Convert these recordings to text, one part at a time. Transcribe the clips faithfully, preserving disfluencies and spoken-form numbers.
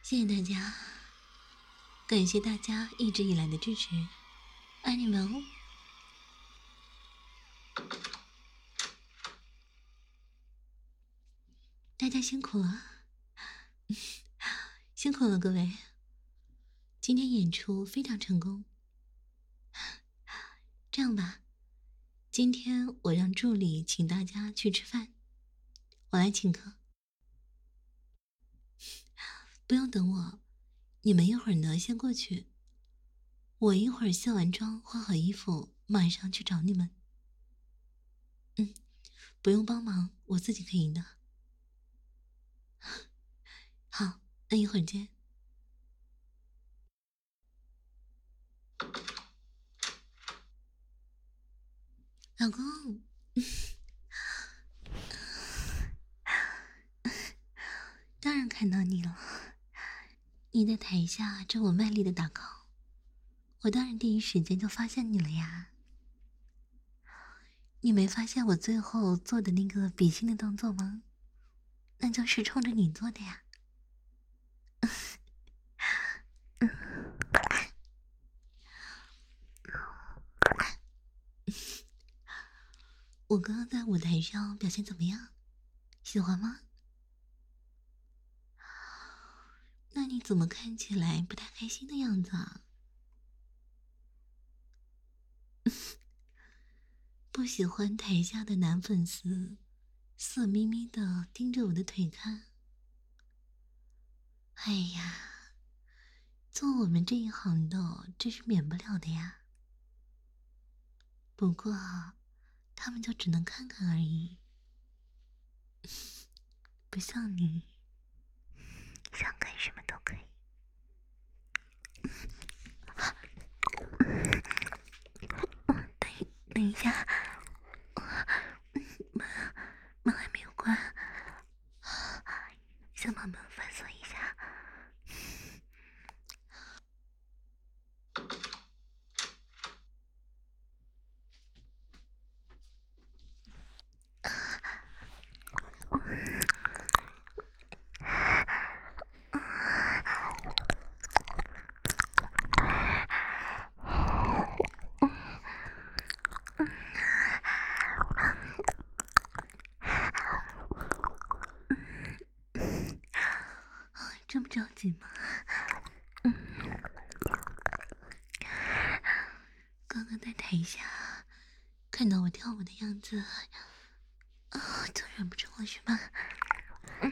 谢谢大家，感谢大家一直以来的支持，爱你们哦！大家辛苦了，辛苦了各位！今天演出非常成功。这样吧，今天我让助理请大家去吃饭，我来请客。不用等我，你们一会儿呢先过去，我一会儿卸完妆换好衣服马上去找你们。嗯，不用帮忙，我自己可以的。好，那一会儿见。老公，当然看到你了，你在台下正我卖力的打 call， 我当然第一时间就发现你了呀。你没发现我最后做的那个比心的动作吗？那就是冲着你做的呀。我刚刚在舞台上表现怎么样？喜欢吗？那你怎么看起来不太开心的样子啊？不喜欢台下的男粉丝色眯眯的盯着我的腿看。哎呀，做我们这一行的这是免不了的呀。不过他们就只能看看而已，不像你想干什么都可以。等等一下，门门还没有关，先把门反锁一下。这么着急吗？嗯，刚刚在台下看到我跳舞的样子，啊，就忍不住了是吧？嗯，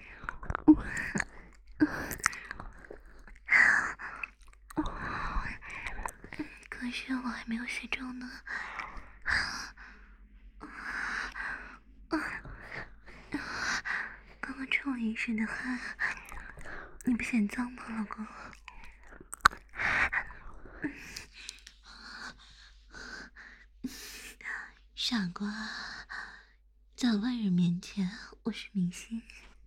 可是我还没有卸妆呢。刚刚出了一身的汗，你不嫌脏吗，老公？傻瓜，在外人面前我是明星。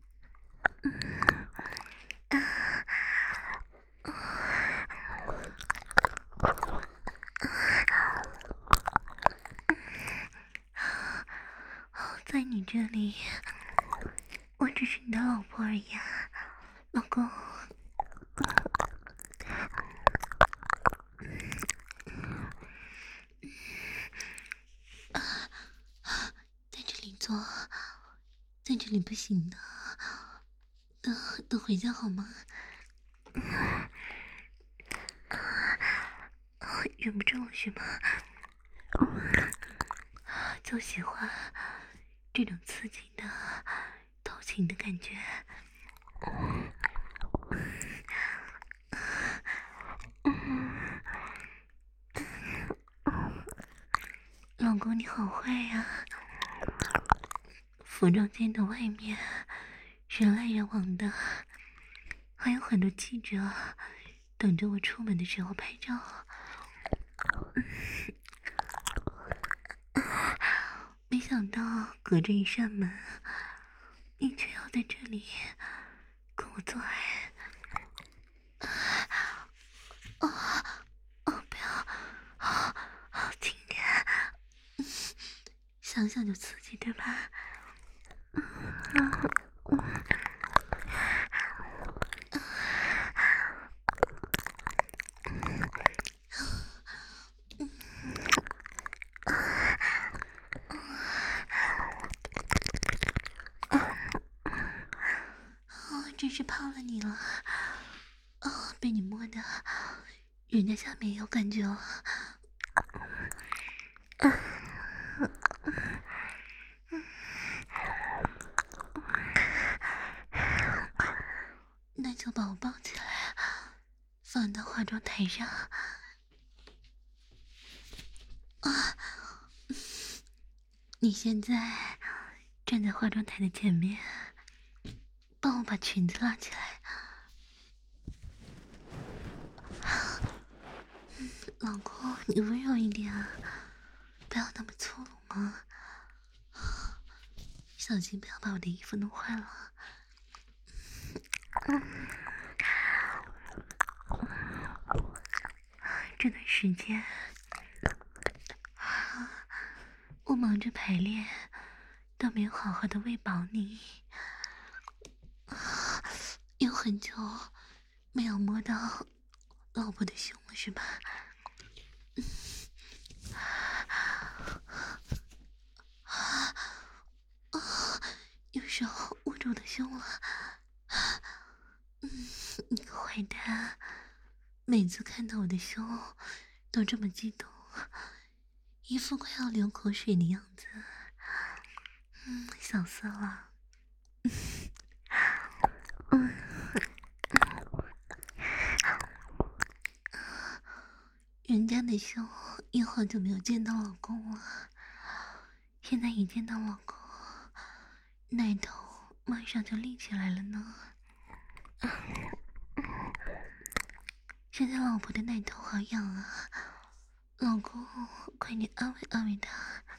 在你这里，我只是你的老婆而已啊，老公。在这里做，在这里不行的，等等回家好吗？忍不住了是吗？就喜欢这种刺激的、偷情的感觉。老公你好坏呀！服装间的外面人来人往的，还有很多记者等着我出门的时候拍照。没想到隔着一扇门，你却要在这里跟我做爱。哦哦，不要，好好轻点，想想就刺激，对吧？ 了你了。哦，被你摸的，人家下面也有感觉了。那就把我抱起来，放到化妆台上。啊，你现在站在化妆台的前面，帮我把裙子拉起来。老公，你温柔一点啊，不要那么粗鲁嘛，小心不要把我的衣服弄坏了。这段时间我忙着排练，都没有好好的喂饱你，有很久没有摸到老婆的胸了是吧？用手捂住我的胸了。嗯，你个坏蛋，每次看到我的胸都这么激动，一副快要流口水的样子。嗯，小色了。嗯，人家的胸也好久没有见到老公了，现在一见到老公，奶头马上就立起来了呢。现在老婆的奶头好痒啊，老公快点安慰安慰她。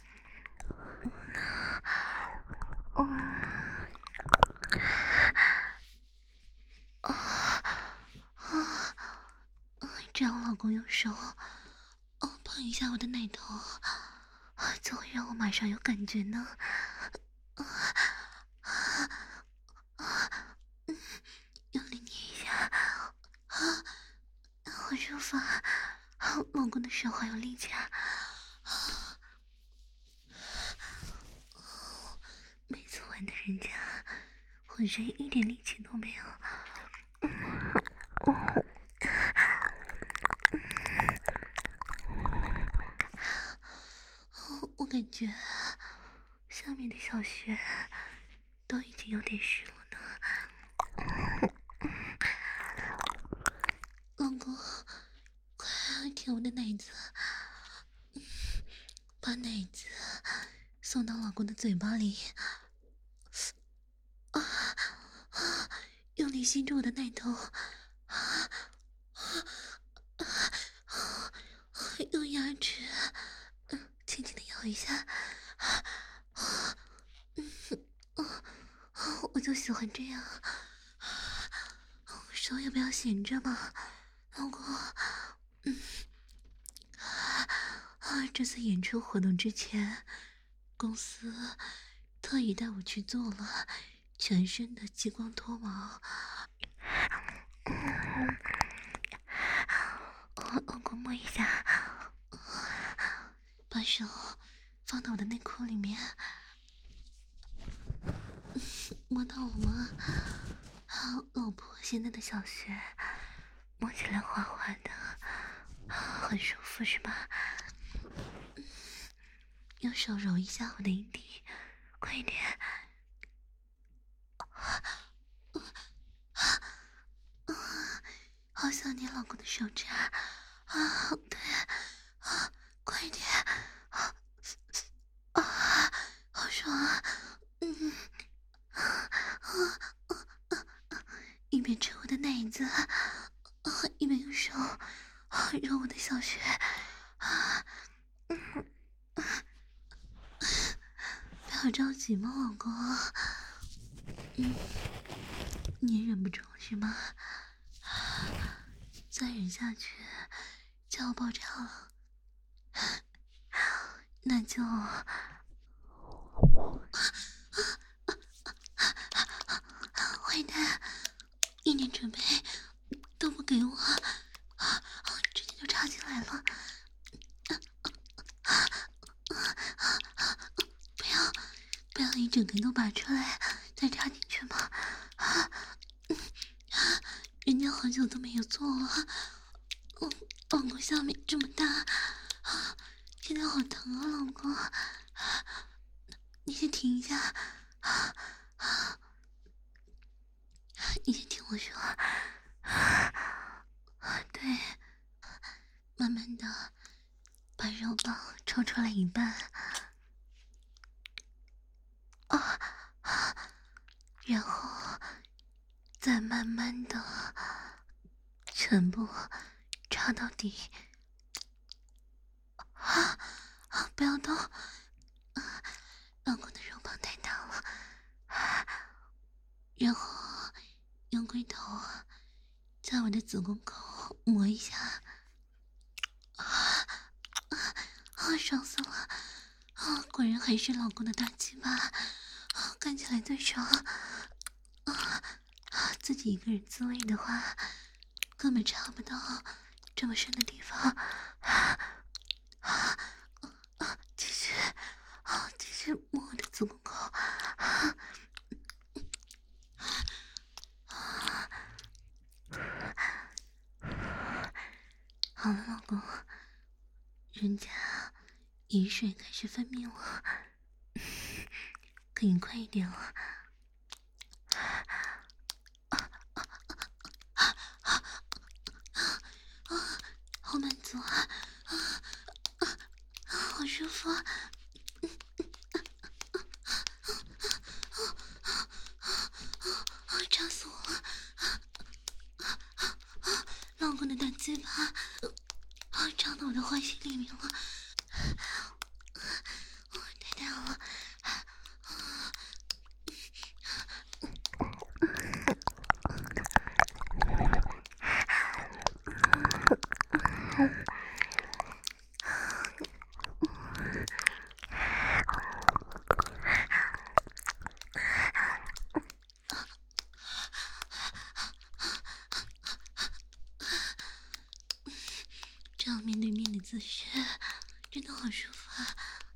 哦，啊啊！只要老公用手哦碰一下我的奶头，就会让我马上有感觉呢。啊啊啊！嗯，用力捏一下，啊，好舒服啊！老公的手好有力气啊！每次玩的人家浑身一点力气都没有。我感觉下面的小穴都已经有点湿了呢。老公，快舔我的奶子，把奶子送到老公的嘴巴里。啊啊！用力吸住我的奶头。啊啊啊！用牙齿轻轻的咬一下。啊嗯啊！我就喜欢这样。手也不要闲着嘛，老公。嗯。啊！这次演出活动之前，公司特意带我去做了全身的激光脱毛。嗯，老公摸一下，把手放到我的内裤里面，摸到了吗？好，老婆现在的小穴摸起来滑滑的，很舒服是吧？用手揉一下我的阴蒂，快一点！好想念老公的手指啊！对啊，快一点！啊啊，好爽啊！嗯啊啊啊！一边吃我的奶子，啊，一边用手啊揉我的小穴啊！嗯。不要着急嘛，老公。嗯，你也忍不住是吗？再忍下去就要爆炸了，那就……坏蛋，一点准备都不给我，直接就插进来了。不要，不要一整根都拔出来再插进去嘛！啊， 死我了！嗯，老公下面这么大，啊，现在好疼啊，老公，你先停一下，啊啊，你先听我说，对，慢慢的把肉棒抽出来一半，啊，然后再慢慢的全部插到底。啊啊！不要动！啊，老公的肉棒太大了。啊，然后用龟头在我的子宫口磨一下。啊啊啊！爽死了！啊，果然还是老公的大鸡巴，啊，看起来最爽。啊啊！自己一个人自慰的话，根本插不到这么深的地方。啊啊啊！继续啊，继续摸我的子宫口。啊啊！好了，老公，人家饮水开始分泌了，可以快一点了。好满足啊！啊啊啊！好舒服啊！啊！扎死我了！啊！老公的大鸡巴啊，扎到我的花心里面了！啊，太大了！这样面对面的姿势真的好舒服啊！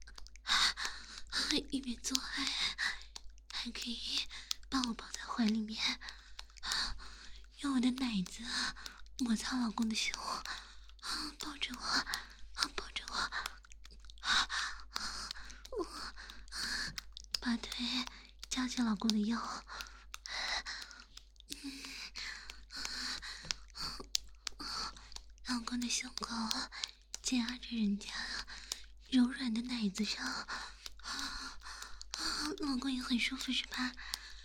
一边做爱还可以把我抱在怀里面，用我的奶子摩擦老公的胸，抱着我，抱着我，我把腿夹起老公的腰，老公的胸口紧压着人家柔软的奶子上，啊啊，老公也很舒服是吧？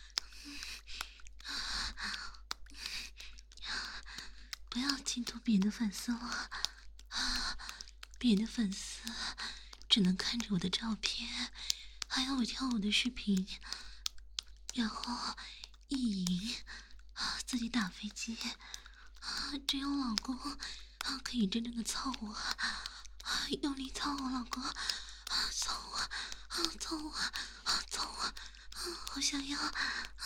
不要嫉妒别的粉丝了，啊，别的粉丝只能看着我的照片，还有我跳舞的视频，然后意淫，啊，自己打飞机，啊，只有老公啊可以真正的操我，啊，用力操我老公，啊，操我，啊，操我，啊，操我，啊，好想要，啊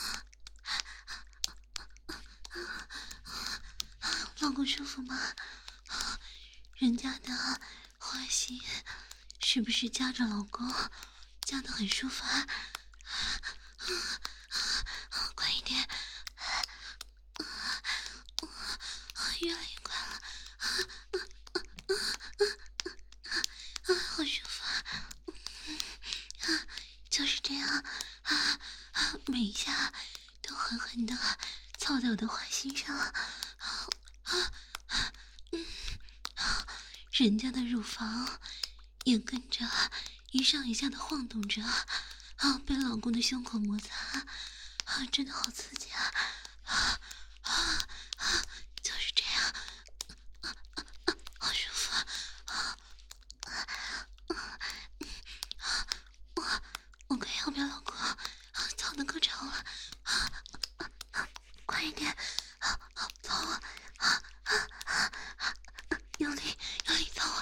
老公舒服吗？啊，人家的花心是不是夹着老公夹得很舒服啊？啊啊，快一点！啊啊，越来越快了！啊啊啊啊啊啊，好舒服啊！啊，就是这样啊啊，每一下都狠狠的操在我的花心上。啊啊啊！嗯，人家的乳房也跟着一上一下的晃动着，啊，被老公的胸口摩擦，啊，真的好刺激啊！啊啊啊！就是这样，啊啊啊，好舒服啊！啊啊啊！我我快要被老公啊操得高潮了！啊啊啊！快一点！啊啊，操我！啊啊啊啊！用力用力操我！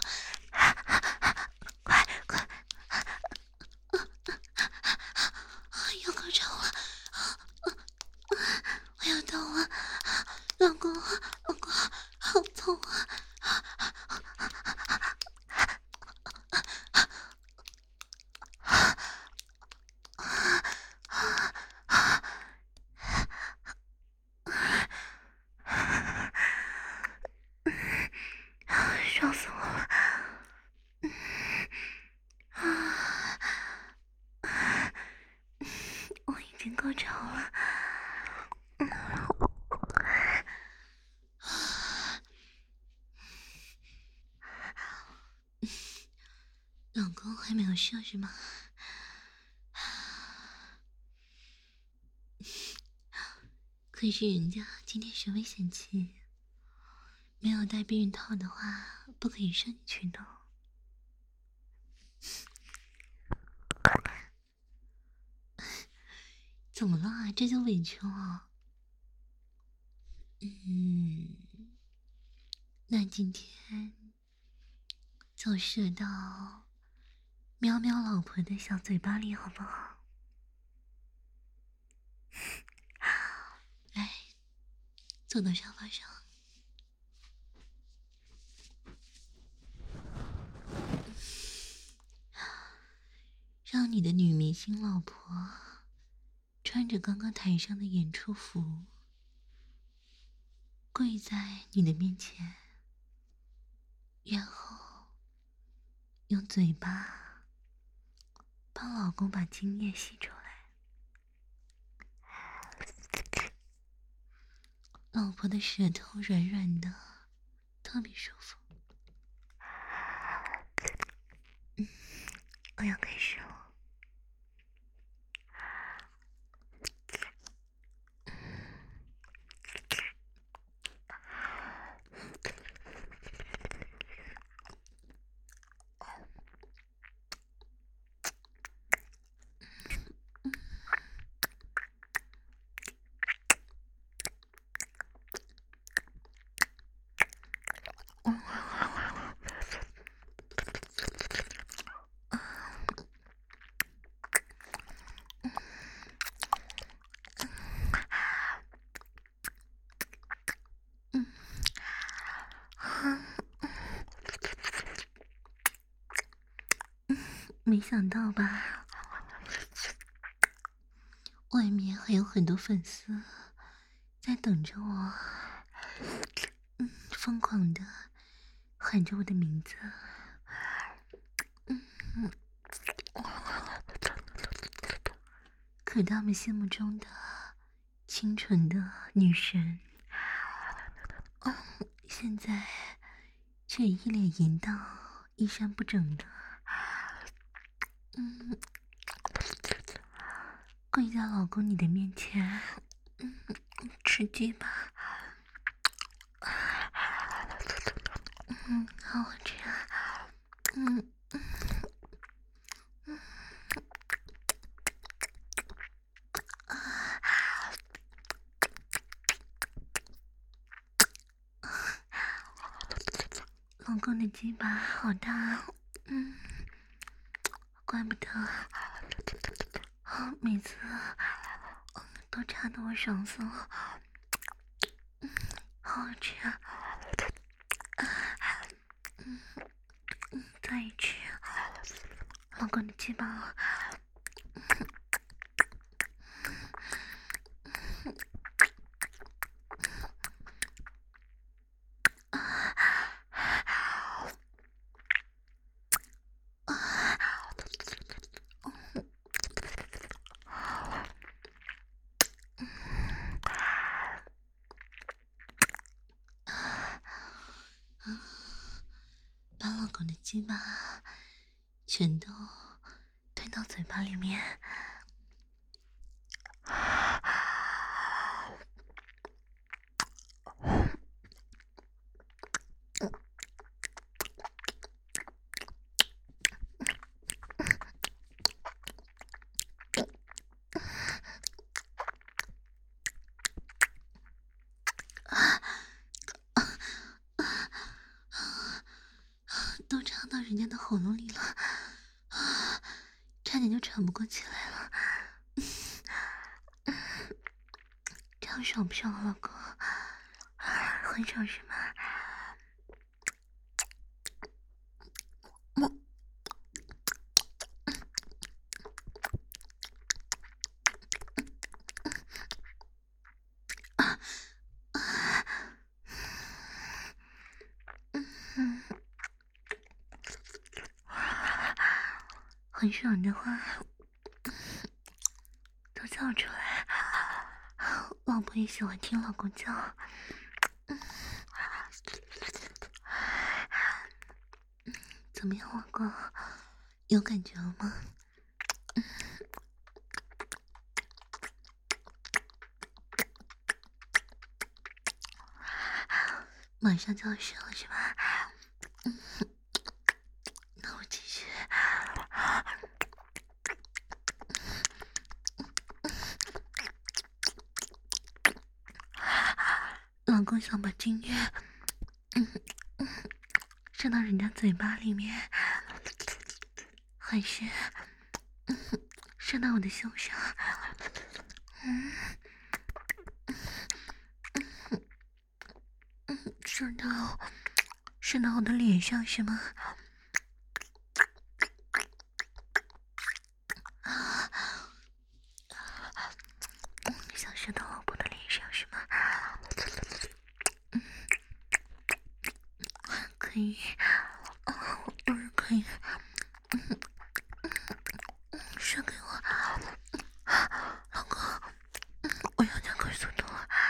快快！啊，要高潮了！啊啊啊！ 老公还没有射是吗？可是人家今天是危险期，没有带避孕套的话，不可以射进去的。怎么了啊？这就委屈了。嗯，那今天就射到喵喵老婆的小嘴巴里好不好？来，坐到沙发上，让你的女明星老婆穿着刚刚台上的演出服，跪在你的面前，然后用嘴巴帮老公把精液吸出来。老婆的舌头软软的，特别舒服。嗯，我要开始了。没想到吧，外面还有很多粉丝在等着我，嗯，疯狂的喊着我的名字，嗯，可他们心目中的清纯的女神，哦，现在却一脸淫荡、衣衫不整的，嗯，跪在老公你的面前，嗯，吃鸡吧，嗯，好好吃啊，嗯嗯嗯老公的鸡巴好大哦，嗯，怪不得，每次都插得我爽死了，嗯，好好吃啊，嗯嗯，再吃，老公的鸡巴，把老公的鸡巴全都吞到嘴巴里面。都插到人家的喉咙里了，啊，差点就喘不过气来了。这样爽不爽啊，老公？很爽是吗？我。啊啊嗯，很爽的话，都叫出来。老婆也喜欢听老公叫。嗯，怎么样，老公？ 有感觉了吗？马上就要睡了是吧？那我继续。老公想把精液嗯嗯射到人家嘴巴里面，还是嗯射到我的胸上？嗯嗯嗯，射到射到我的脸上是吗？啊，想射到老婆的脸上是吗？嗯，可以，哦，我也可以。嗯嗯，射给我，老公，我要加快速度。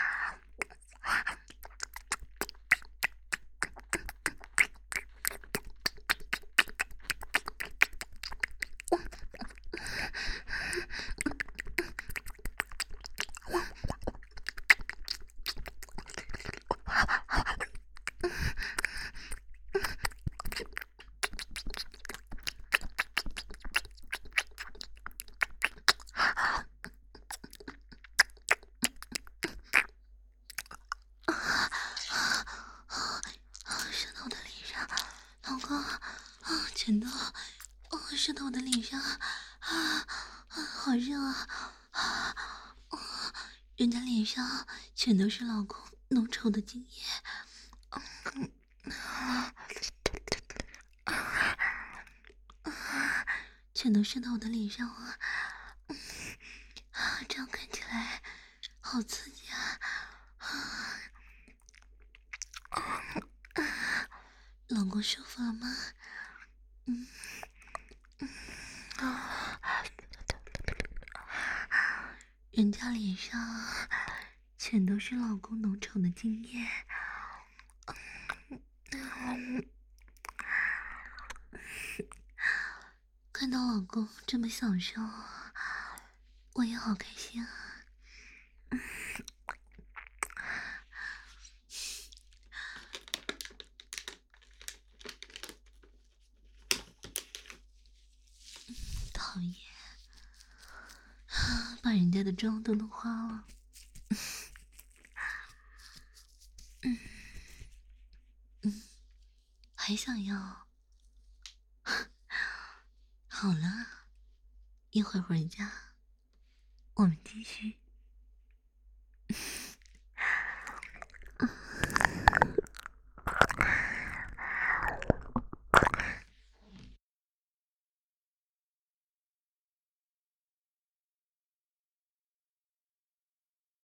射到我的脸上，老公，啊，全都，哦，射到我的脸上，啊啊，好热啊！啊，哦，人家脸上全都是老公浓稠的精液，嗯啊啊，全都射到我的脸上了，嗯啊，这样看起来好刺激啊！啊，啊，老公舒服了吗？嗯嗯啊，人家脸上全都是老公浓稠的精液，嗯，看到老公这么享受，我也好开心啊！讨厌，把人家的妆都弄花了。嗯嗯，还想要？好了，一会儿回家，我们继续。